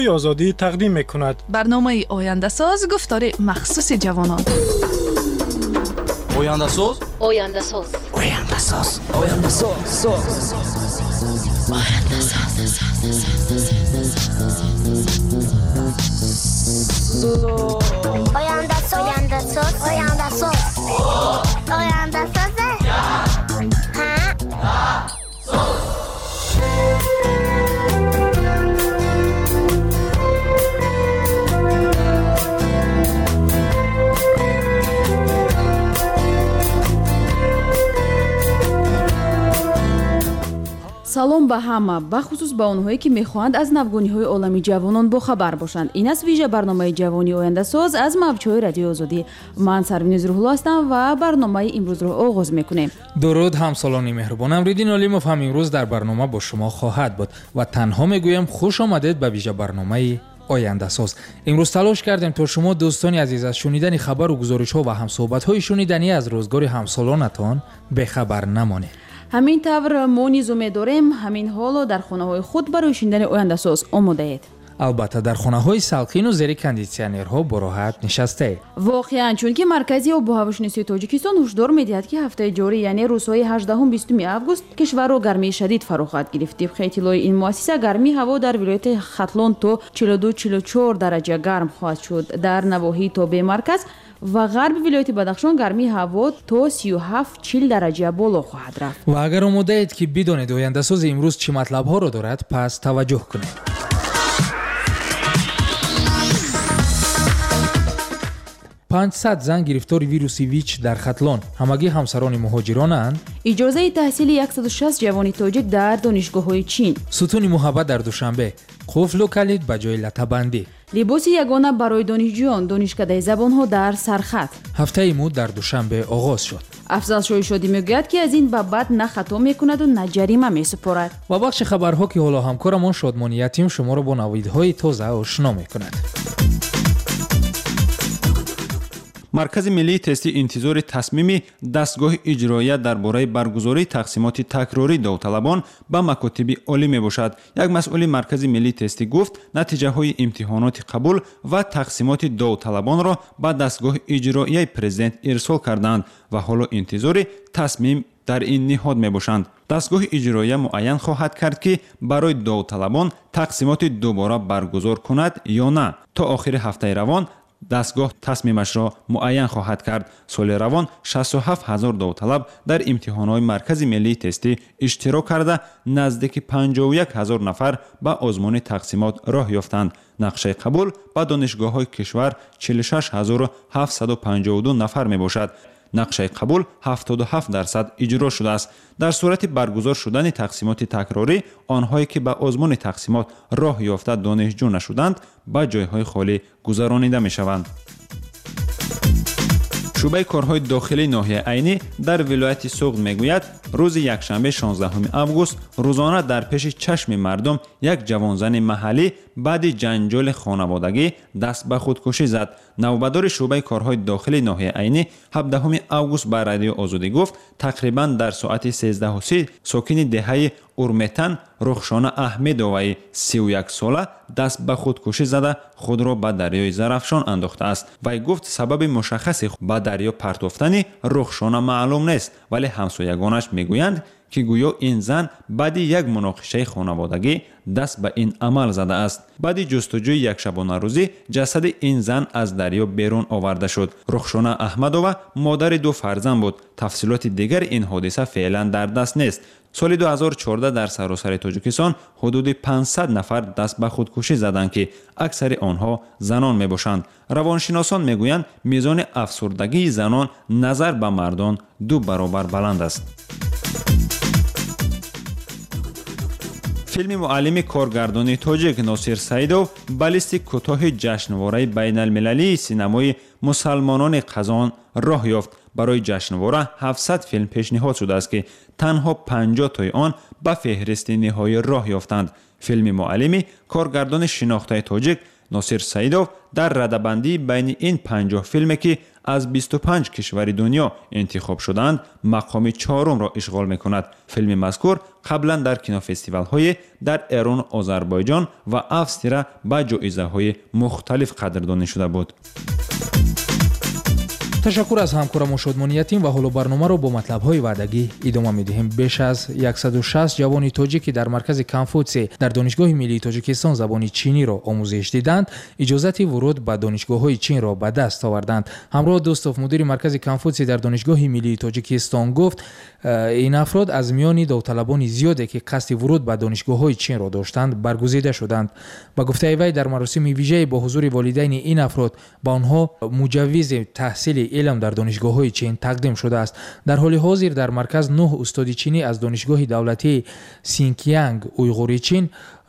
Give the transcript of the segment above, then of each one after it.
آزادی تقدیم می‌کند. برنامه آینده ساز گفتار مخصوص جوانان. آینده ساز. آینده ساز. آینده ساز. آینده ساز. آینده ساز. آینده ساز. آینده ساز. салом ба ҳама, бахусус ба онҳое ки мехоҳанд аз навгониҳои олами ҷавонон бохабар бошанд. Ин аст вижа барномаи ҷавони ояндасоз аз мавҷҳои радиои озодӣ. Ман Сарвинуз Рӯҳулло ҳастам ва барномаи имрӯзро оғоз мекунем. дуруд ҳамсолони меҳрубон, Амриддин Олимов ҳам имрӯз дар барнома бо шумо хоҳад буд ва танҳо мегӯям хуш омадед ба вижа барномаи ояндасоз. имрӯз талош кардем то шумо дӯстони азиз аз шунидани хабару гузоришҳо ва ҳамсӯҳбатҳои шуниданӣ аз рӯзгори ҳамсолонатон бехабар намонед. ҳамин тавр мо низу медорем ҳамин ҳоло дар хонаҳои худ барои шунидани ояндасоз омодаед. албатта дар хонаҳои салқину зери кондитсионерҳо бо роҳат нишастаед. воқеан чунки маркази обу ҳавошиносии тоҷикистон ҳушдор медиҳад ки ҳафтаи ҷорӣ яъне рӯзҳои 18-20 август кишварро гармии шадид фаро хоҳад гирифт. тибқи иттилои ин муассиса гармии ҳаво дар вилояти хатлон то 42-44 дараҷа гарм хоҳад шуд. дар навоҳии тобе марказ ва ғарби вилояти Бадахшон гармии ҳаво то 37-40 дараҷа боло хоҳад рафт. ва агар омодаед ки бидонед ояндасози имрӯз чӣ матлабҳоро дорад, пас таваҷҷӯҳ кунед. 500 зан гирифтори вируси ВИЧ дар Хатлон. ҳамагӣ ҳамсарони муҳоҷиронанд. иҷозаи таҳсили 160 ҷавони тоҷик дар донишгоҳҳои Чин. сутуни муҳаббат дар Душанбе. қуфлу калид ба ҷои латабандӣ. либоси ягона барои донишҷӯён, донишкадаи забонҳо дар сархат. ҳафтаи муд дар Душанбе оғоз шуд. афзал шоҳишодӣ мегӯяд ки аз ин ба баъд на хато мекунаду на ҷарима месупорад. ва бахши хабарҳо ки ҳоло ҳамкорамон Шодмони Ятим шуморо бо навидҳои тоза ошно мекунад. маркази миллии тести интизори тасмими дастгоҳи иҷроия дар бораи баргузории тақсимоти такрории довталабон ба макотиби олӣ мебошад. як масъули маркази миллии тестӣ гуфт натиҷаҳои имтиҳоноти қабул ва тақсимоти довталабонро ба дастгоҳи иҷроияи президент ирсол карданд ва ҳоло интизори тасмим дар ин ниҳод мебошанд. дастгоҳи иҷроия муайян хоҳад кард ки барои довталабон тақсимоти дубора баргузор кунад ё на. то охири ҳафтаи равон дастгоҳ тасмимашро муайян хоҳад кард. соли равон 67 000 довталаб дар имтиҳонҳои маркази миллии тестӣ иштирок карда наздики 51 000 нафар ба озмуни тақсимот роҳ ёфтанд. нақшаи қабул ба донишгоҳҳои кишвар 46 752 нафар мебошад. нақшаи қабул 77% иҷро шудааст. дар сурати баргузор шудани тақсимоти такрорӣ онҳое ки ба озмуни тақсимот роҳ ёфта донишҷӯ нашуданд ба ҷойҳои холӣ гузаронида мешаванд. шӯъбаи корҳои дохилии ноҳияи айнӣ дар вилояти Суғд мегӯяд рӯзи якшанбе 16 август рӯзона дар пеши чашми мардум як ҷавонзани маҳаллӣ баъди ҷанҷоли хонаводагӣ даст ба худкушӣ зад. навбадори шӯъбаи корҳои дохилии ноҳияи айнӣ 17 август ба радиои Озодӣ гуфт тақрибан дар соати 13:30 сокини деҳаи Урметан Рухшона Аҳмедоваи 31 сола даст ба худкушӣ зада худро ба дарёи Зарафшон андохтааст. вай гуфт сабаби мушаххаси ба дарё партофтани Рухшона маълум нест, вале ҳамсоягонаш мегӯянд ки гӯё ин зан баъди як муноқишаи хонаводагӣ даст ба ин амал задааст. баъди ҷустуҷӯи якшабонарӯзӣ ҷасади ин зан аз дарё берун оварда шуд. Рухшона Аҳмадова модари 2 фарзанд буд. тафсилоти дигари ин ҳодиса феълан дар даст нест. соли 2014 дар саросари Тоҷикистон ҳудуди 500 нафар даст ба худкушӣ заданд ки аксари онҳо занон мебошанд. равоншиносон мегӯянд мизони афсурдагии занон назар ба мардон 2 баробар баланд аст. филми муаллими коргардони тоҷик Носир Саидов ба листи кӯтоҳи ҷашнвораи байналмилалии синамои мусалмонони Қазон роҳ ёфт. барои ҷашнвора 700 филм пешниҳод шудааст ки танҳо 50 тои он ба феҳристи ниҳоӣ роҳ ёфтанд. филми муаллими коргардони шинохтаи тоҷик ناصر سعیدов در رده‌بندی بین این 50 فیلمی که از 25 کشور دنیا انتخاب شدند مقام چهارم را اشغال می‌کند. فیلم مذکور قبلا در کینوفستیوال‌های در ایران، آذربایجان و افسرا با جایزه‌های مختلف قدردانی شده بود. تشکر از همکارم شادمانیتیم و حالا برنامه را با مطلب‌های وعدگی ادامه می‌دهیم. بیش از 160 جوان تاجیکی در مرکز کنفوتسی در دانشگاه ملی تاجیکستان زبان چینی را آموزش دیدند، اجازه ورود به دانشگاه‌های چین را به دست آوردند. همراه دوستوف مدیر مرکز کنفوتسی در دانشگاه ملی تاجیکستان گفت این افراد از میان داوطلبان زیادی که قصد ورود به دانشگاه‌های چین را داشتند برگزیده شدند. با گفته وی در مراسم ویژه با حضور والدین این افراد با آنها مجوز تحصیل علم در دانشگاه‌های چین تقدیم شده است. در حال حاضر در مرکز 9 استاد چینی از دانشگاه دولتی سینکیانگ اویغوری چین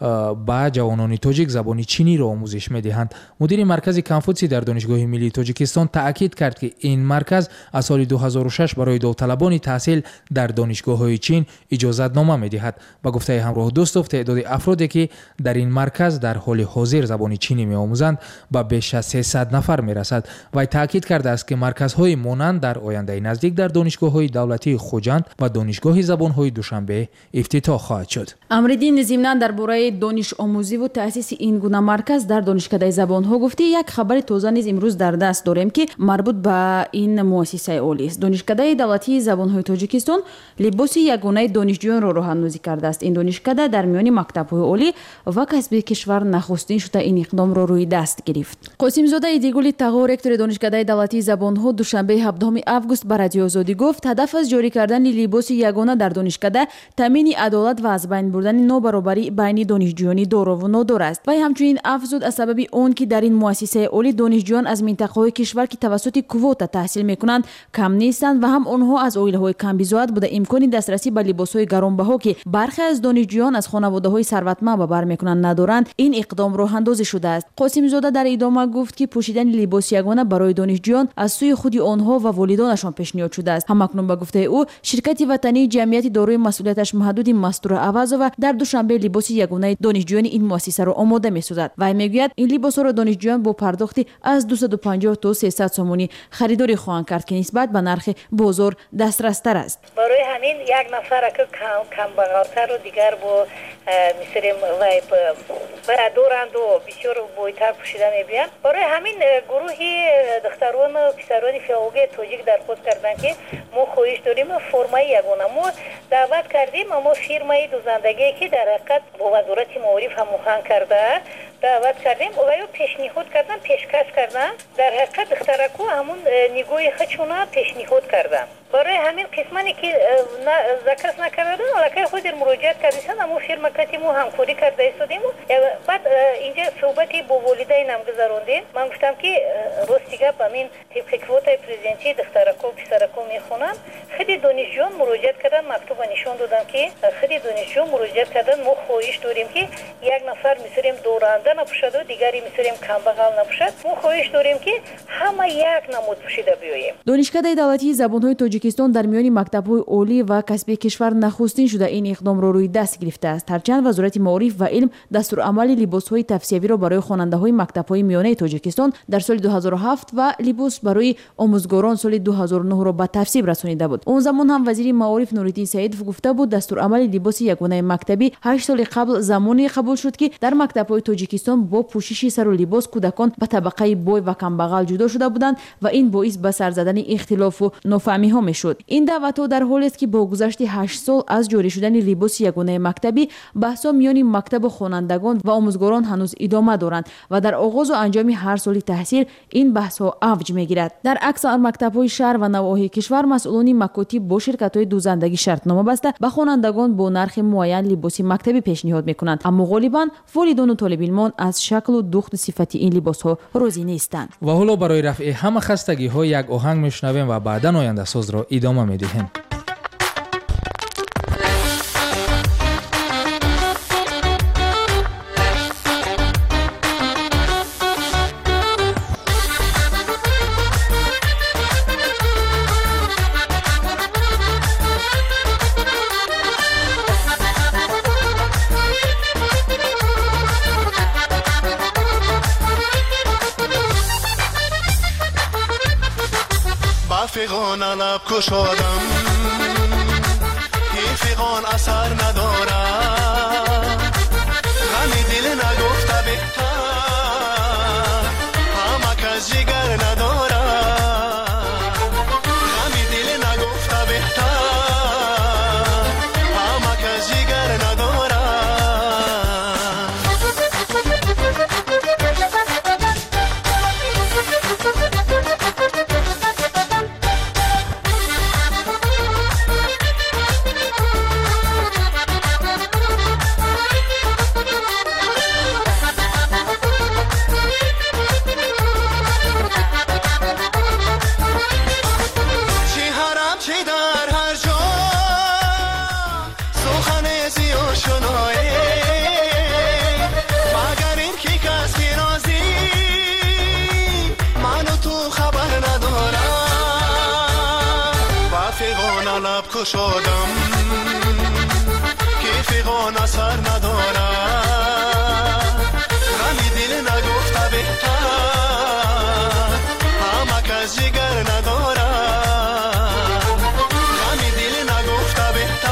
با جوانان تاجیک زبان چینی را آموزش می‌دهند. مدیر مرکز کنفوتسی در دانشگاه ملی تاجیکستان تاکید کرد که این مرکز از سال 2006 برای داوطلبان تحصیل در دانشگاه‌های چین اجازت نامه می‌دهد. با گفته همراه دوستوف تعداد افرادی که در این مرکز در حال حاضر زبان چینی می‌آموزند به بیش از 300 نفر می‌رسد. و تاکید کرده است که مرکزهای مانند در آینده نزدیک در دانشگاه‌های دولتی خوجند و دانشگاه زبان‌های دوشنبه افتتاح خواهد شد. امریدین ضمناً درباره دانش آموزی و تأسیس این گونه مرکز در دانشکده زبان‌ها گفتی یک خبر تازه نیز امروز در دست داریم که مربوط به این مؤسسه اولی است. دانشکده دولتی زبان‌های تاجیکستان لباس یگانه دانشجویان را راه‌اندازی کرده است. این دانشکده در میان مکتب‌های اولی و کسبی کشور نخستین شده این اقدام را روی دست گرفت. قاسم زاده ایدیگولی تاغور رکتور دانشکده دولتی زبان‌ها دوشنبه 17 آگوست به رادیو آزادی گفت هدف از جاری کردن لباس یگانه در دانشکده تامین عدالت و از بین بردن نابرابری بین دانشجویان دار و نادار است. و همچنین افزود از سبب اون که در این مؤسسه اولی دانشجویان از منطقه‌های کشور که توسط کوتا تحصیل می‌کنند کم نیستند و هم آنها از عائله‌های کم بزاعت بوده امکان دسترسی به لباس‌های گرانبها که برخی از دانشجویان از خانواده‌های ثروتمند به بر می‌کنند ندارند این اقدام راه اندازی شده است. قاسم زاده در ادامه گفت که پوشیدن لباس یگانه برای دانشجویان از سوی خود آنها و والدانشان پیشنهاد شده است. همکنون به گفته او شرکت وطنی جمعیت دارای مسئولیتش محدود مستور عوض در دوشنبه لباس یگانه دانشجویان این مؤسسه را آماده می‌سازد. و میگوید این لباس‌ها را دانشجویان با پرداختی از 250 تا 300 سومونی خریداری خواهند کرد که نسبت به نرخ بازار دسترس‌تر است. برای همین یک نفر که کم بغل‌تر و دیگر با مثل وای دورند و بسیار بویتر پوشیده می‌بینند. برای همین گروهی دختران و پسران فیاوگی تاجیک درخواست کردند که ما خواهش داریم فرمای یگانه ما دعوت کردیم اما فیرمای دوزندگی که در حقیقت با وزارت معارف هماهنگ کرده دعوت کردیم و یا پیشنهاد کردن پیشکش کردن در حقیقت دخترکو همون نگوی خودشون پیشنهاد کردن. برای همین قسمتی که ذکر نکردن ولی خود مراجعت کردن اما فیرما کتیمو همکاری کرده استودیم. بعد اینجا صحبتی با والدینم گذروندیم. من گفتم که راستیگه همین طبق کوتای پرزیدنتی دخترکو و پسرکو میخونن. خیلی دانشجویان مراجعت کردن مکتوب نشون دادن که خیلی دانشجو مراجعت کردن ما خواهش داریم که یک نفر مثلیم دورنده نپوشد و دیگری مثلیم کمبغل نپوشد. ما خواهش داریم که همه یک نمود پوشیده بیاییم. دانشکده دولتی زبان‌های تاجیکستان در میان مکتب‌های اولی و کسبی کشور نخستین شده این اقدام را روی دست گرفته است. هرچند وزارت معارف و علم دستورالعمل لباس‌های تفسیری را برای خواننده‌های مکتب‌های میانه تاجیکستان در سال 2007 و لباس برای آموزگاران سال 2009 را به تصویب رسانیده بود. اون زمان هم وزیر معارف نورالدین سعیدov گفته بود دستورالعمل لباس یگانه مکتبی 8 سال قبل زمانی قبول شد که در مکتب‌های تاجیکستان با پوشش سر و لباس کودکان به طبقه بوی و کمبغل جدا شده بودند و این باعث به سر زدن اختلاف و نافهمی‌ها میشد. این دعوت‌ها در حالی است که با گذشت 8 سال از جاری شدن لباس یگانه مکتبی بحث‌ها میان مکتب خوانندگان و آموزگاران هنوز ادامه دارند و در آغاز و انجام هر سال تحصیل این بحث‌ها اوج می‌گیرد. در اکثر مکتب‌های شهر و نواحی کشور مسئولان مکاتب با شرکت‌های دوزندگی شرطنامه بسته به خوانندگان با نرخ معین لباس مکتبی پیشنهاد می‌کنند، اما غالباً والدان و طالب علمان از شکل و دوخت صفتی این لباس‌ها راضی نیستند. و حالا برای رفع همه خستگی‌ها یک آهنگ میشنویم و بعداً آینده ساز را ادامه میدهیم. فیغان لب کشادم این فیغان اثر ندارد غمی دل نگفته بهتر همه کس جگر ندارد غمی دل نگفته بهتر همه کس جگر ندارد لب کشادم که فیغان اثر ندارد غمی دل نگفته بهتر همه کس جگر ندارد غمی دل نگفته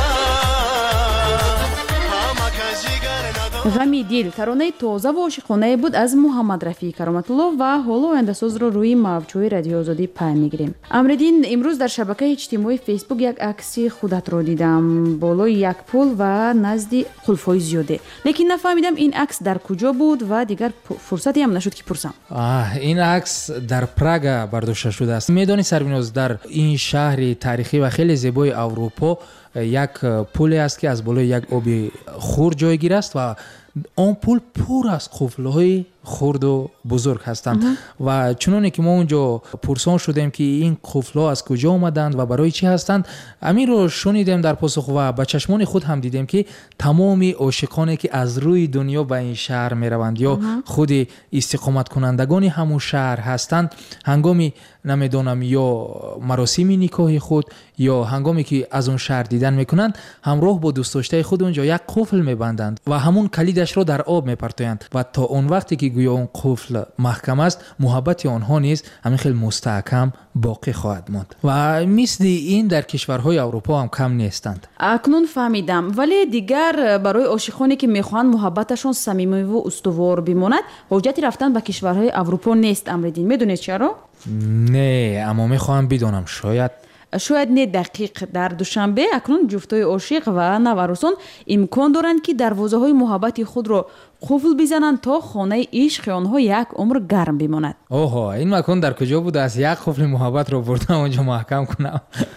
بهتر همه کس جگر ندارد. غمی دل таронаи тоза ва ошиқонае буд аз муҳаммад рафии кароматулло ва ҳоло ояндасозро рӯи мавҷҳои радиои озодӣ паям мегирем. Амриддин, имрӯз дар шабакаи иҷтимоии фейсбук як акси худатро дидам болои як пул ва назди қулфҳои зиёде, лекин нафаҳмидам ин акс дар куҷо буд ва дигар фурсатиам нашуд ки пурсам. ин акс дар Прага бардошта шудааст. Медонӣ Сарвиноз, дар ин шаҳри тарихӣ ва хеле зебои Аврупо як пуле аст ки аз болои як оби хурд ҷойгир аст ва он пул пур аз қуфлҳои хурду бузург ҳастанд ва чуноне ки мо унҷо пурсон шудем ки ин қуфлҳо аз куҷо омаданд ва барои чӣ ҳастанд, аминро шунидем дар посух ва ба чашмони худ ҳам дидем ки тамоми ошиқоне ки аз рӯи дунё ба ин шаҳр мераванд ё худи истиқоматкунандагони ҳамун шаҳр ҳастанд, ҳангоми намедонам ё маросими никоҳи худ ё ҳангоме ки аз он шаҳр дидан мекунанд, ҳамроҳ бо дӯстдоштаи худ унҷо як қуфл мебанданд ва ҳамун калидашро дар об мепартоянд ва то он вақте ки гӯё он қуфл маҳкам аст, муҳаббати онҳо низ ҳамин хел мустаҳкам боқӣ хоҳад монд ва мисли ин дар кишварҳои Аврупо ҳам кам нестанд. Акнун фаҳмидам, вале дигар барои ошиқоне ки мехоҳанд муҳаббаташон самимиву устувор бимонад, ҳоҷати рафтан ба кишварҳои Аврупо нест. Амриддин, медонед чаро? Не, аммо мехоҳам бидонам, шояд не дақиқ. Дар душанбе акнун ҷуфтҳои ошиқ ва наварусон имкон доранд ки дарвозаҳои муҳаббати худро қуфл бизананд то хонаи ишқи онҳо як умр гарм бимонад. Оҳо, ин макон дар куҷо будааст? Як қуфли муҳаббатро бурдам онҷо маҳкам кунам.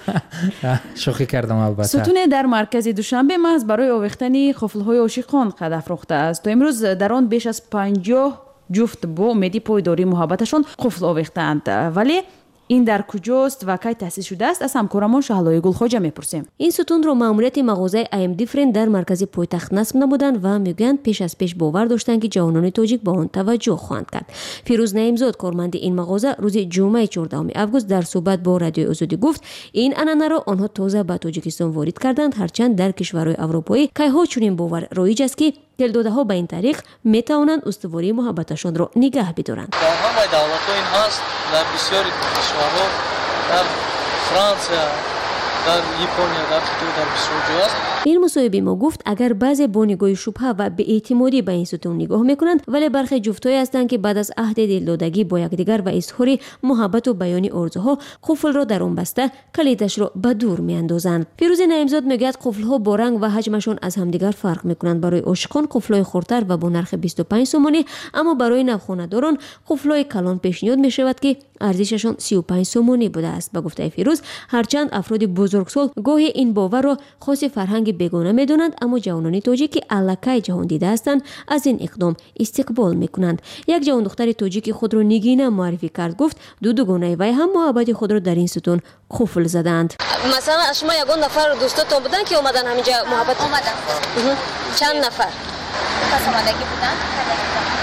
Шӯхӣ кардам албатта. сутуне дар маркази душанбе маҳз барои овехтани қуфлҳои ошиқон қад афрохтааст. То имрӯз дар он беш аз 50 ҷуфт бо умеди пойдории муҳаббаташон қуфл овехтаанд. Вале ин дар куҷост ва кай таъсис шудааст? Аз ҳамкорамон Шаҳлои Гулхоҷа мепурсем. ин сутунро маъмурияти мағозаи IM Different дар маркази пойтахт насб намуданд ва мегӯянд пеш аз пеш бовар доштанд ки ҷавонони тоҷик ба он таваҷҷӯҳ хоҳанд кард. Фирӯз Наимзод, корманди ин мағоза, рӯзи ҷумъаи 14 август дар суҳбат бо Радиои Озодӣ гуфт, ин анъанаро онҳо тоза ба Тоҷикистон ворид карданд, ҳарчанд дар кишварҳои аврупоӣ кайҳо чунин бовар роиҷ аст ки телдодаҳо ба ин тариқ метавонанд устувории муҳаббаташонро нигаҳ бидоранд. дар ҳамаи давлатҳо ин ҳаст, дар бисёри кишварҳо, дар Франсия, дар Япония, дар Хитой, дар бисёр ҷой аст. ин мусоҳибе мо гуфт, агар баъзе бо нигоҳи шубҳа ва беэътимодӣ ба ин сутун нигоҳ мекунанд, вале бархе ҷуфтҳое ҳастанд ки баъд аз аҳди дилдодагӣ бо якдигар ва изҳори муҳаббату баёни орзуҳо қуфлро дар он баста калидашро ба дур меандозанд. Фирӯзи Наимзод мегӯяд, қуфлҳо бо ранг ва ҳаҷмашон аз ҳамдигар фарқ мекунанд. Барои ошиқон қуфлҳои хурдтар ва бо нархи 25 сомонӣ, аммо барои навхонадорон қуфлҳои калон пешниҳод мешавад ки арзишашон 35 сомонӣ будааст. Ба гуфтаи Фирӯз, ҳарчанд афроди бузургсол гоҳе ин боварро хоси фарҳанги бегона медонанд, аммо ҷавонони тоҷик ки аллакай ҷаҳон дида ҳастанд, аз ин иқдом истиқбол мекунанд. Як ҷавондухтари тоҷики худро Нигина муаррифӣ кард, гуфт ду дугонаи вай ҳам муҳаббати худро дар ин сутун қуфл заданд. Масалан, шумо ягон нафар дӯстотон буданд ки омадан ҳаминҷа муҳаббат омаданд? Чанд нафар? Пас омадагӣ буданд?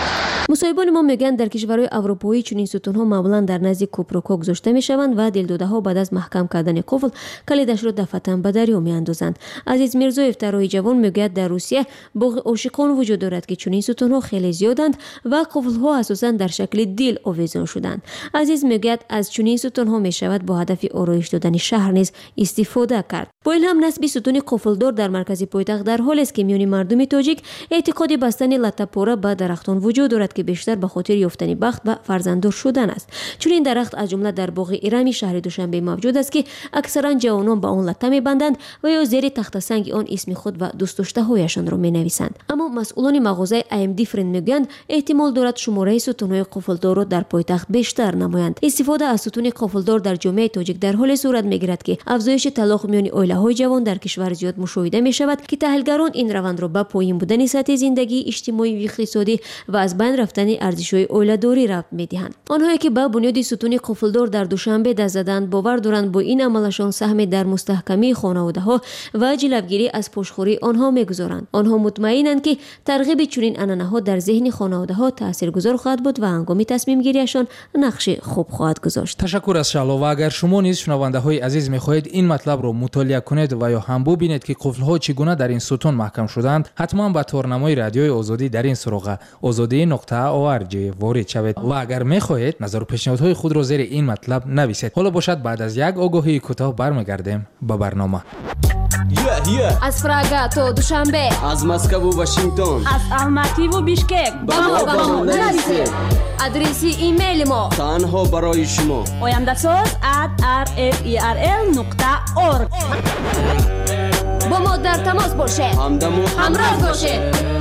مصاحبان ما میگن در کشورهای اروپایی چنین ستونها معمولا در نزد کوپروکو گذاشته میشوند و دلداده‌ها بعد از محکم کردن قفل کلیدش را دفعتاً به دریا میاندازند. عزیز میرزا طراحی جوان میگوید در روسیه بغض عاشقان وجود دارد که چنین ستونها خیلی زیادند و قفل‌ها اساساً در شکل دیل آویزان شدند. عزیز میگوید از چنین ستونها میشود با هدف آرایش دادن شهر نیز استفاده کرد. با این هم نصب ستون قفلدار در مرکز پایتخت در حالی است که میان مردم تاجیک اعتقاد بستن لطه‌پاره به درختان وجود دارد که بیشتر به خاطر یافتن بخت و فرزنددار شدن است. چون این درخت از جمله در باغ ایرانی شهر دوشنبه موجود است که اکثرا جوانان به آن لطه میبندند و یا زیر تخت سنگ آن اسم خود و دوست داشته هایشان را مینویسند. اما مسئولان مغازه AMD فرند میگویند احتمال دارد شماره ستون‌های قفلدار را در پایتخت بیشتر نمایند. استفاده از ستون قفلدار در جامعه تاجیک در حال صورت میگیرد که افزایش طلاق میان عائله‌های جوان در کشور زیاد مشاهده میشود که تحلیلگران این روند را به پایین بودن سطح زندگی اجتماعی و اقتصادی و از بین رفتن ارزش‌های عائله‌داری ربط می‌دهند. آنهایی که با بنیاد ستون قفلدار در دوشنبه دست زدند باور دارند با این عملشان سهم در مستحکمی خانواده‌ها و جلوگیری از پشتخوری آنها می‌گذارند. آنها مطمئنند که ترغیب چنین عنعنه‌ها در ذهن خانواده‌ها تاثیرگذار خواهد بود و هنگام تصمیم گیریشان نقش خوب خواهد گذاشت. تشکر از شعلا. و اگر شما نیز شنونده‌های عزیز می‌خواهید این مطلب را مطالعه کنید و یا هم ببینید که قفل‌ها چگونه در این ستون محکم شدند، حتما به تورنمای رادیوی آزادی در این سراغ azadi.org وارد شوید و اگر می‌خواهید نظر و پیشنهادهای خود را زیر این مطلب نویسید. حالا باشد بعد از یک آگاهی کوتاه برمیگردیم به برنامه. از پراگا تا دوشنبه، از مسکو و واشنگتن، از الماتی و بیشکک با ما نویسید. آدرس ایمیل ما تنها برای شما oyandasos@rferl.org. با ما در تماس باشید، همراه باشید.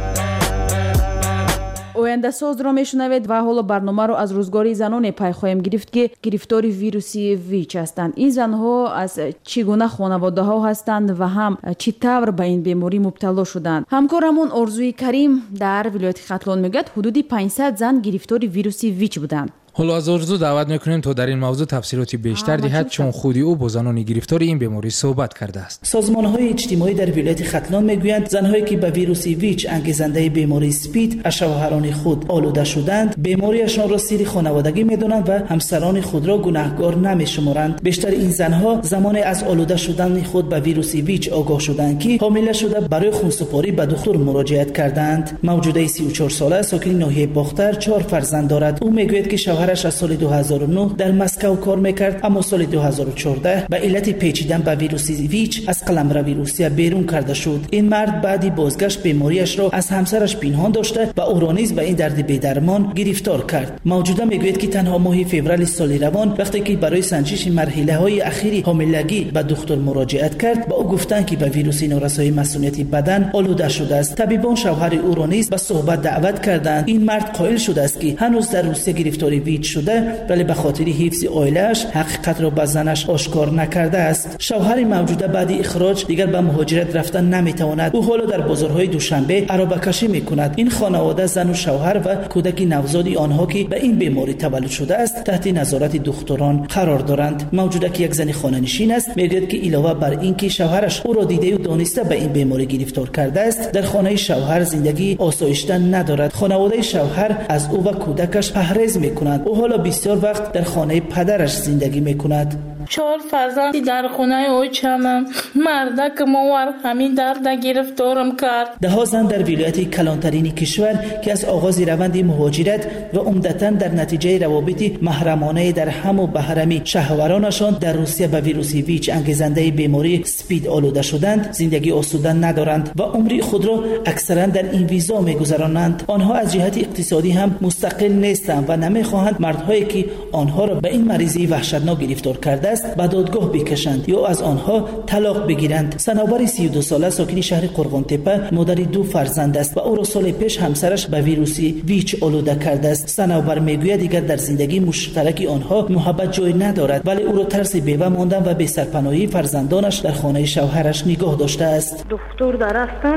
ояндасоз ро мешунавед ва ҳоло барномаро аз рӯзгори заноне пай хоҳем гирифт ки гирифтори вируси ВИЧ ҳастанд. ин занҳо аз чӣ гуна хонаводаҳо ҳастанд ва ҳам чӣ тавр ба ин беморӣ мубтало шуданд. ҳамкорамон орзуи карим дар вилояти хатлон мегӯяд ҳудуди 500 зан гирифтори вируси ВИЧ буданд. حالا از آرزو دعوت میکنیم تا در این موضوع تفصیلاتی بیشتر دهد چون خودی او با زنان گرفتار این بیماری صحبت کرده است. سازمان‌های اجتماعی در ولایت ختلان میگویند زنهایی که به ویروس ویچ انگیزنده بیماری اسپید از شوهران خود آلوده شدند بیماریشان را سیر خانوادگی میدانند و همسران خود را گناهکار نمیشمارند. بیشتر این زنها زمان از آلوده شدن خود به ویروس ویچ آگاه شدند که حامله شده برای خونسپاری به دکتر مراجعت کردند. موجوده 34 ساله ساکن ناحیه باختر 4 فرزند دارد. او میگوید که شوهرش از سال 2009 در مسکو کار میکرد اما سال 2014 به علت پیچیدن به ویروس ویچ از قلمرو روسیه بیرون کرده شد. این مرد بعدی بازگشت بیماریش را از همسرش پنهان داشته و او را نیز به این درد بی‌درمان گرفتار کرد. موجوده میگوید که تنها ماه فوریه سال روان وقتی که برای سنجش مرحله‌های اخیری حاملگی به دکتر مراجعت کرد با او گفتند که به ویروس نارسایی مسئولیت بدن آلوده شده است. طبیبان شوهر او را نیز به صحبت دعوت کردند. این مرد قائل شده است که هنوز در روسیه گرفتاری ویچ شده ولی به خاطر حفظ عائله‌اش حقیقت را به زنش آشکار نکرده است. شوهر موجوده بعد اخراج دیگر به مهاجرت رفتن نمیتواند. او حالا در بازارهای دوشنبه عربکشی میکند. این خانواده زن و شوهر و کودک نوزاد آنها که به این بیماری تولد شده است تحت نظارت دکتران قرار دارند. موجوده که یک زن خانه‌نشین است میگوید که علاوه بر اینکه شوهرش او را دیده و دانسته به این بیماری گرفتار کرده است در خانه شوهر زندگی آسایشته ندارد. خانواده شوهر از او و کودکش پرهیز میکنند. او حالا بسیار وقت در خانه پدرش زندگی میکند. 4 فرزندی در خانه اوچمم مرده که موار همین درد گرفتارم کرد. 10 زن در ولایت کلانترین کشور که از آغاز روند مهاجرت و عمدتاً در نتیجه روابط محرمانه در هم و بهرمی شهوارانشان در روسیه به ویروس ویچ انگیزنده بیماری اسپید آلوده شدند زندگی آسوده ندارند و عمر خود را اکثرا در این ویزا میگذرانند. آنها از جهت اقتصادی هم مستقل نیستند و نمیخواهند مردهایی که آنها را به این مریضی وحشتناک گرفتار کرده است به دادگاه بکشند یا از آنها طلاق بگیرند. صنوبر 32 ساله ساکن شهر قرغان تپه مادر 2 فرزند است و او را سال پیش همسرش به ویروس ویچ آلوده کرده است. صنوبر میگوید دیگر در زندگی مشترک آنها محبت جای ندارد ولی او را ترس بیوه ماندن و بی سرپناهی فرزندانش در خانه شوهرش نگاه داشته است. دکتر درستم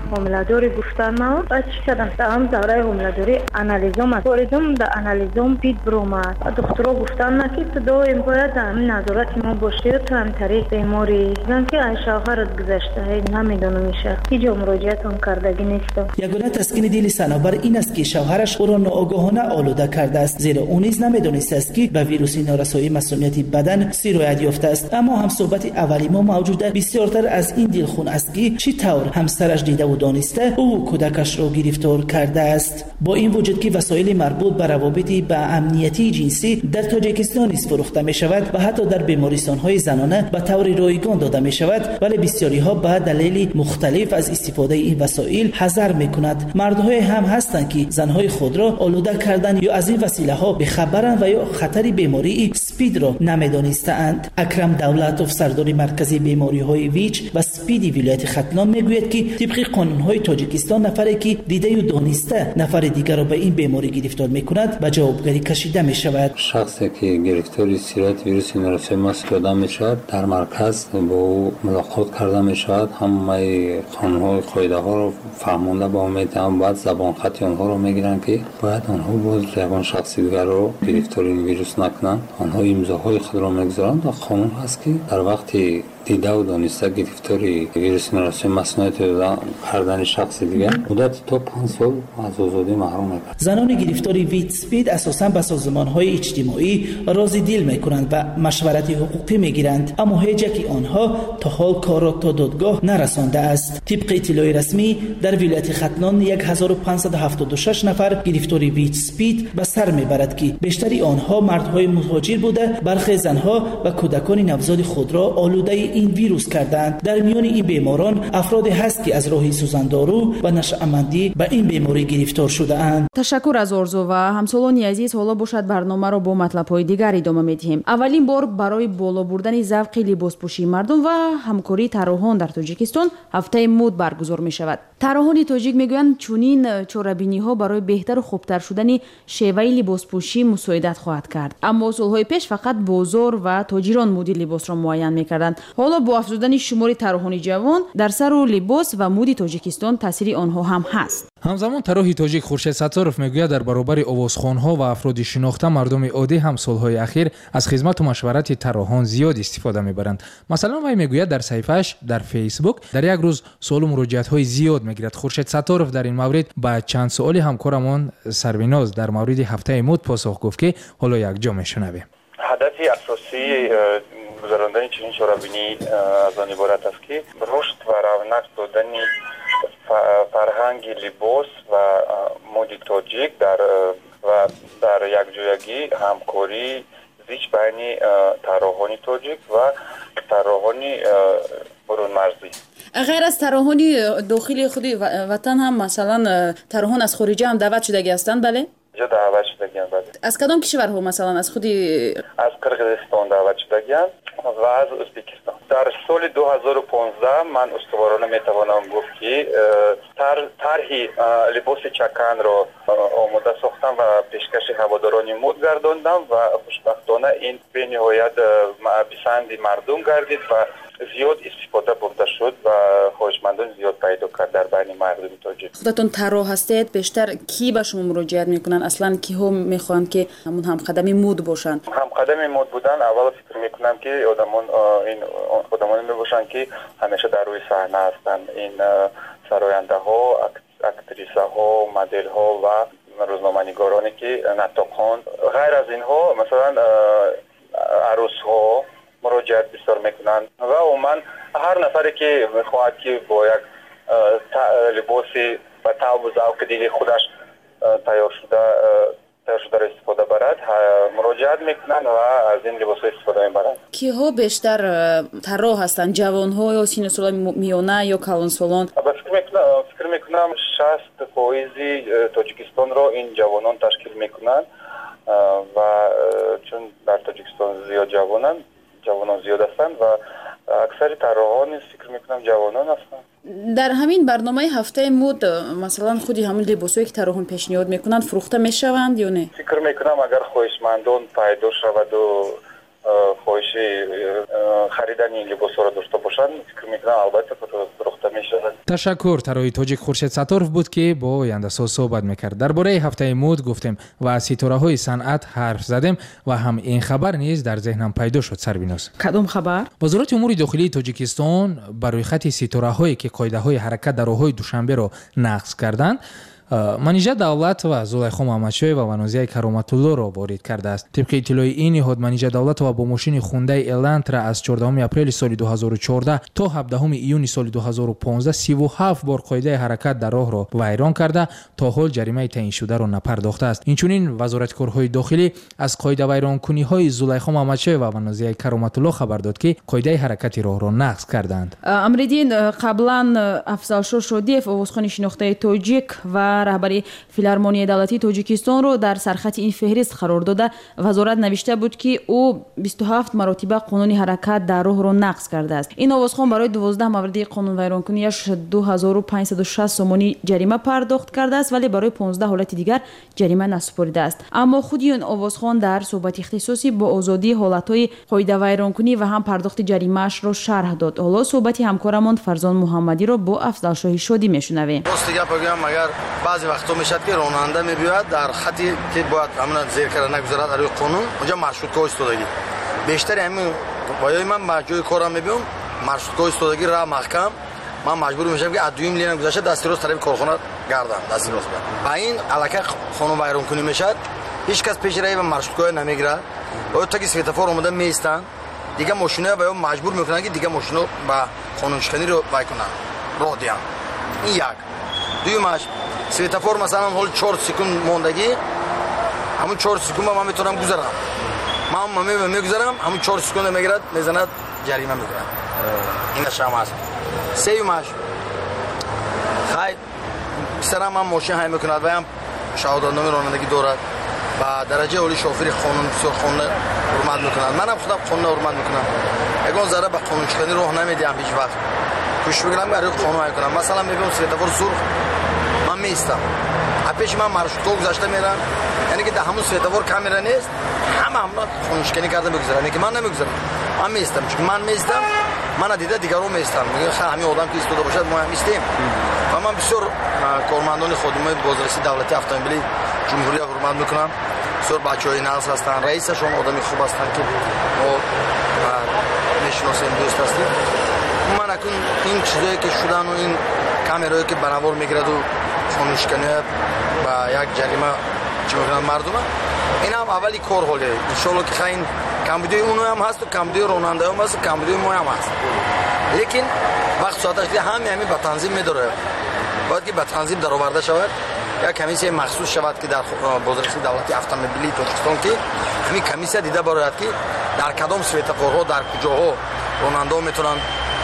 حامله‌داری گفتن ما بعد چی کردم تمام دوره حامله‌داری آنالیزم کردم در آنالیزم پید برومد دکترها گفتن نه که تو دائم باید همین نظارت ما باشی تو هم طریق بیماری زن که شوهرت گذشته نمیدونم میشه هیچ مراجعت هم کردگی نیست. یگانه تسکین دل صنوبر این است که شوهرش او را ناآگاهانه آلوده کرده است زیرا او نیز نمیدانسته است که به ویروس نارسایی مسمومیت بدن سرایت یافته است. اما هم صحبت اولی ما موجوده بسیارتر از این دلخون است که چی طور همسرش دیده و دانسته او کودکش را گرفتار کرده است. با این وجود که وسایل مربوط به روابط به امنیتی جنسی در تاجیکستان نیز فروخته می شود و حتی در بیمارستان‌های زنانه به طور رایگان داده می شود، ولی بسیاری ها به دلایل مختلف از استفاده این وسایل حذر می کند. مردهای هم هستند که زنهای خود را آلوده کردن یا از این وسیله ها بخبرند و یا خطر بیماری اسپید را نمیدانستند. اکرم دولتوف سردار مرکزی بیماری های ویچ و اسپید ولایت ختلان میگوید که طبق قانون های تاجیکستان نفری که دیده و دانسته نفر دیگر را به این بیماری گرفتار میکند به جوابگری کشیده می شود. شخصی که گرفتاری سرایت ویروس نارسایی مسمومیت می شود در مرکز با او ملاقات کرده می شود. همه قانون های قاعده ها را فهمانده با امید هم باید زبان خطی آنها را میگیرند که باید آنها باز زبان شخصی دیگر را گرفتاری ویروس نکنند. آنها امضاهای خود را میگذارند و قانون هست که در وقتی دیده و دانسته گرفتاری ویروس نارسایی مسمومیت کردن شخص دیگر مدت تا 5 سال از آزادی محروم می‌کنند. زنان گرفتاری ویت اسپید اساساً به سازمان‌های اجتماعی راضی دل می‌کنند و مشورت حقوقی می‌گیرند، اما هیچ یک آنها تا حال کار را تا دادگاه نرسانده است. طبق اطلاع رسمی در ولایت ختلان 1576 نفر گرفتاری ویت اسپید به سر می‌برد که بیشتری آنها مردهای مهاجر بوده، برخی زنها و کودکان نوزاد خود را آلوده این ویروس کردند. در میان این بیماران افرادی هست که از راه سوزاندارو و نشأمندی به این بیماری گرفتار شده اند. تشکر از آرزو و همسالان عزیز. حالا باشد برنامه را با مطلب‌های دیگر ادامه می‌دهیم. اولین بار برای بالا بردن ذوق لباسپوشی مردم و همکاری طراحان در تاجیکستان هفته مد برگزار می‌شود. طراحان تاجیک میگویند چنین چاره‌بینی‌ها برای بهتر و خوبتر شدن شیوه لباسپوشی مساعدت خواهد کرد. اما سال‌های پیش فقط بازار و تاجران مد لباس را معین می‌کردند. حالا با افزودن شمار طراحان جوان در سر و لباس و مد تاجیکستان تاثیر آنها هم هست. همزمان طراح تاجیک خورشید ستارов میگوید در برابر آوازخوان‌ها و افراد شناخته مردم عادی هم سال‌های اخیر از خدمت و مشورت طراحان زیاد استفاده می‌برند. مثلا وی میگوید در صفحه‌اش در فیسبوک در یک روز سوال و مراجعت‌های زیاد می‌گیرد. خورشید ستارов در این مورد با چند سوالی همکارمان سربیناز در مورد هفته مد پاسخ گفت که حالا یک جا میشنویم. هدف اساسی گذراندن چنین چاره‌بینی از آن عبارت است که رشد و رونق دادن فرهنگ لباس و مد تاجیک در یک جایگی همکاری زیچ بین طراحان تاجیک و طراحان برون مرزی. غیر از طراحان داخلی خود وطن هم مثلا طراحان از خارجه هم دعوت شدگی هستند؟ بله؟ جا دعوت شدگی هم. بله. از کدام کشورها مثلا از خود؟ از قرقیزستان دعوت شدگی هم و از ازبکستان. در سال 2015 من استوارانه میتوانم گفت که طرح لباس چکن را آماده ساختم و پیشکش هواداران مد گرداندم و خوشبختانه این به نهایت پسند مردم گردید و زیاد استفاده برده شد و خواهشمندان زیاد پیدا کرد در بین مردم تاجیک. خودتون طراح هستید، بیشتر کی به شما مراجعت میکنن؟ اصلا کی ها میخوان که همون هم قدمی مد باشن؟ هم قدمی مد بودن اول فکر میکنم که آدمان میباشن که همیشه در روی صحنه هستن. این سراینده ها، اکتریسه ها، مدل ها و روزنامه‌نگارانی که نطاقان. غیر از اینها مثلا عروس ها مراجعت بسیار میکنن و عموما هر نفری که میخواهد که با یک لباسی و طعم و ذوق دل خودش تیار شده را استفاده برد مراجعت میکنن و از این لباس استفاده میبرند. کیها بیشتر طراح هستند؟ جوان ها یا سن سال میانه یا کلان سالان؟ فکر میکنم 60% تاجیکستان را این جوانان تشکیل میکنند و چون در تاجیکستان زیاد جوانان زیاد هستند و اکثر طراحان فکر میکنم جوانان هستند. در همین برنامه هفته مد مثلا خودی همون لباسایی که طراحان پیشنهاد میکنند فروخته میشوند یا نه؟ فکر میکنم اگر خواهشمندان پیدا شود و خواهشی خریدن این لباس را داشته باشند فکر میکنم البته فروخته میشود. تشکر. طراح تاجیک خورشید ستارов بود که با آینده‌ساز صحبت میکرد. درباره هفته مد گفتیم و از ستاره‌های صنعت حرف زدیم و هم این خبر نیز در ذهنم پیدا شد. سربیناز کدام خبر؟ وزارت امور داخلی تاجیکستان بر روی خط ستاره‌هایی که قاعده‌های حرکت در راه‌های دوشنبه را نقض کردند منیژه دولت و زلیخا محمدشاه و ونازیه کرامت‌الله را وارد کرده است. طبق اطلاع این نهاد منیژه دولت و با ماشین خونده الانترا از 14 اپریل سال 2014 تا 17 ایون سال 2015 37 بار قاعده حرکت در راه را ویران کرده تا حال جریمه تعیین شده را نپرداخته است. اینچنین وزارت کارهای داخلی از قاعده ویرانکنی‌های زلیخا محمدشاه و ونازیه کرامت‌الله خبر داد که قاعده حرکت راه را نقض کردند. امریدین قبلا افضل شودیف اوسخانی شناخته تاجیک و رهبری فیلارمونی دولتی تاجیکستان رو در سرخط این فهرست قرار داده. وزارت نوشته بود که او 27 مرتبه قانون حرکت در راه رو نقض کرده است. این آوازخوان برای 12 مورد قانون ویرانکنیش 2560 سومانی جریمه پرداخت کرده است ولی برای 15 حالت دیگر جریمه نسپرده است. اما خود این آوازخوان در صحبت اختصاصی با آزادی حالت‌های قاعده ویرانکنی و هم پرداخت جریمه‌اش را شرح داد. حالا صحبت همکارمان فرزان محمدی را با افضل شاهی شادی میشنویم. بعضی وقتا میشد که راننده میبیاد در خطی که باید همون زیر کرده نگذارد روی قانون اونجا مارشروتگاه ایستادگی بیشتر همین وایای من با جای کارم میبینم مارشروتگاه ایستادگی راه محکم من مجبور میشم که ادویم لینه گذاشته دستی راست طرف کارخانه گردم دستی راست با این علاقه خانم ویران کنی میشد هیچ کس پیش روی مارشروتگاه نمیگیره و تا که سویتافور اومده میستن دیگه ماشینا باید مجبور میکنن که دیگه ماشینا با قانون شکنی رو وای کنن راه دیان این یک دویمش سویتافور مثلا حال 4 سکند موندگی همون 4 سکند من میتونم گذرم من میگذرم همون 4 سکند میگیرد میزند جریمه میگیرد این شام است سومش خیر سرم من ماشین های میکند و هم شهادتنامه رانندگی دارد و درجه اولی شوفری قانون بسیار قانون حرمت میکنند منم خودم قانون حرمت میکنم اگه ذره به قانون شکنی راه نمیدیم هیچ وقت کوشش میکنم برای قانون میکنم مثلا میبینم سویتافور سرخ من میستم پیش من مارشروتگاه گذاشته میرم یعنی که در همون سویتافور کامera نیست همه خونشکنی کرده میگذارن یعنی که من نمیگذارم من میستم چون من میستم من دیده دیگران میستم میگن خیلی همین آدم که ایستاده باشد ما هم میستیم و من بسیار کارمندان خودمون بازرسی دولتی اتومبیلی جمهوری حرمت میکنم بسیار بچهای ناز هستن رئیسشون آدمی خوب هستن که ما میشناسیم دوست هستیم من اکنون این چیزایی که شدن و این کامرایی که بنوار میگیرد و خونشکنی و یک جریمه چی میگن مردم این هم اولی کار حاله انشالله که خیلی کمبودی اونو هم هست و کمبودی راننده هم هست و کمبودی ما هم هست لیکن وقت ساعتش دیگه همه به تنظیم میداره باید که به تنظیم در آورده شود یا کمیسیه مخصوص شود که در بازرسی دولتی اتومبیلی تاجیکستان که همین کمیسیه دیده باید که در کدام سویتافورها در کجاها راننده ها میتونن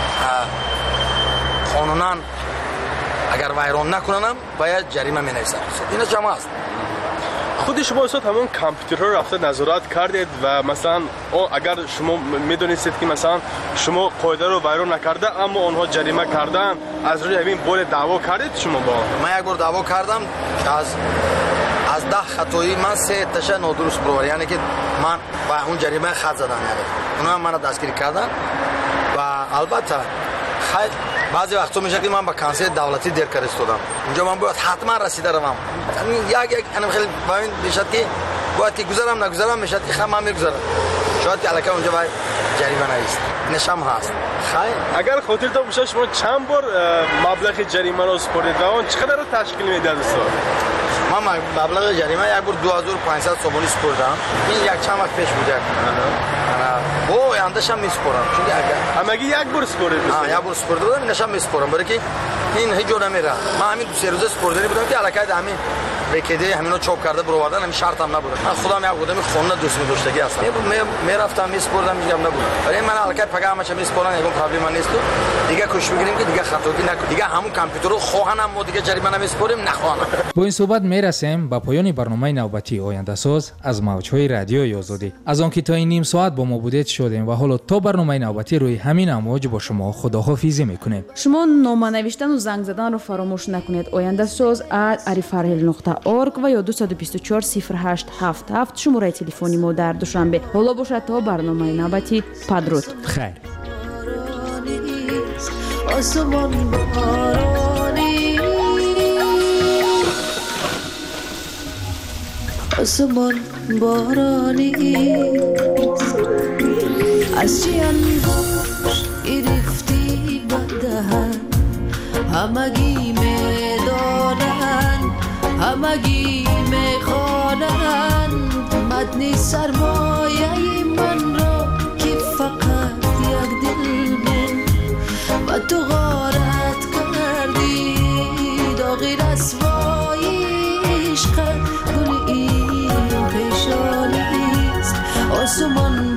قانونا اگر ویران نکننم باید جریمه مینویسن اینا چه هست خود شما استاد همون کامپیوتر رو رفته نظارت کردید و مثلا اگر شما میدونید که مثلا شما قاعده رو ویران نکرده اما اونها جریمه کردن از روی همین بول دعوا کردید شما با من یک بار دعوا کردم که از 10 خطایی من 3 تاش نادرست برآورد یعنی که من با اون جریمه خط زدم یعنی اونا منو دستگیر کردن و البته خیلی بعضی وقتا میشه که من با کانسل دولتی دیر کار استودم اونجا من باید حتما رسیده روم یک انا خیلی با این میشه که باید که گذرم نگذرم میشه که خب من میگذرم شاید که الکی اونجا باید جریمه نیست نشم هست خیر اگر خاطرتون باشه شما چند بار مبلغ جریمه رو سپردید و اون چقدر رو تشکیل میده استاد من مبلغ جریمه یک بار 2500 سومانی سپردم این یک چند وقت پیش بوده با آینده‌ش هم میسپرم چون اگر همگی یک بار سپردید یک بار سپردم نشم میسپرم برای که این هیچ جور نمیره من همین 2-3 روزه سپردنی بودم که الکی همین بکیده همینا چاپ کرده برآوردن همین شرط هم نبود من خودم یک آدم خونه دوست می‌داشتگی هستم میرفتم میسپردم میگم نبود ولی من الکی پیغامش میسپردم یکم پرابلم نیست دیگه کوشش می‌کنیم که دیگه خطاگی نکنیم دیگه همون کامپیوتر رو خواهنم ما دیگه جریمه نمیسپریم نخواهنم با این صحبت میرسیم به پایان برنامه نوبتی آینده ساز از موج‌های رادیوی آزادی از آنکه تا این نیم ساعت با ما بودید شدیم و حالا تا برنامه نوبتی روی همین امواج با شما خداحافظی می‌کنیم شما نامه نوشتن و زنگ زدن رو فراموش نکنید آینده ساز @arifarhel.org org و یا 224 0877 شماره تلفنی ما در دوشنبه. حالا باشد تا برنامه نوبتی. پدرود. خیر. آسمان بارانی از چی انگوش گرفتی بدهن همگی میدانن همگی میخوانن متن سرمایه من را که فقط یک دل من و تو غارت کردی داغی رسوایی عشق گل این پیشانیست آسمان